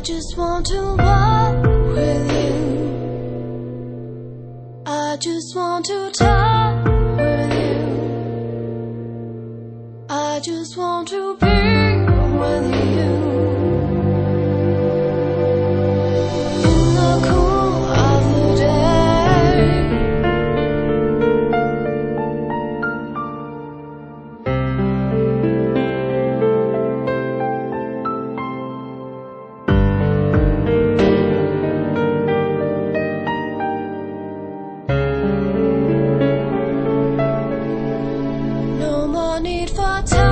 just want to walk with you. I just want to talk with you. I just want to be with you. In the cool of the day, no more need for time.